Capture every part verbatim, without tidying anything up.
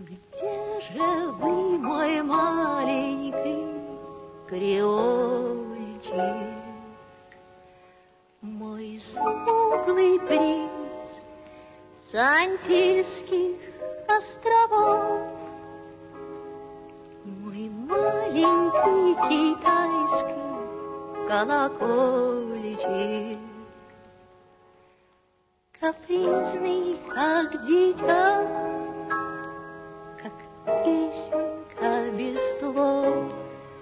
Где же вы, мой маленький креольчик, мой смуглый принц с Антильских островов, мой маленький китайский колокольчик, капризный, как дитя, как песенка без слов,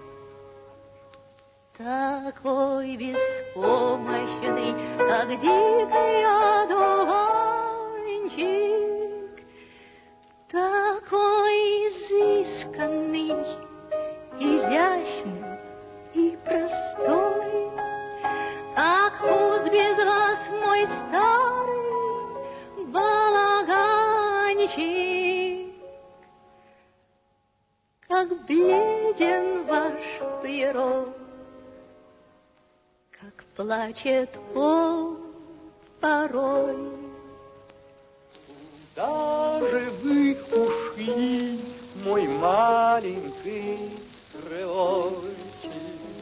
такой беспомощный, как дикий одуванчик, такой изысканный, изящный и простой, как пуст без вас мой старый балаганчик, как бледен ваш Пьеро, как плачет он порой. Куда же вы ушли, мой маленький креольчик,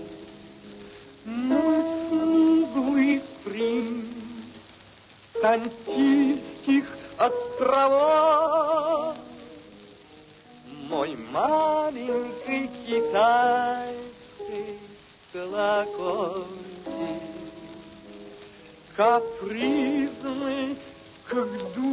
мой смуглый принц с Антильских островов, мой маленький китайский колокольчик, капризный, как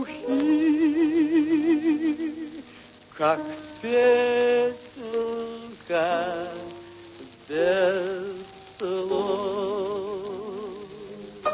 духи, как песенка без слов.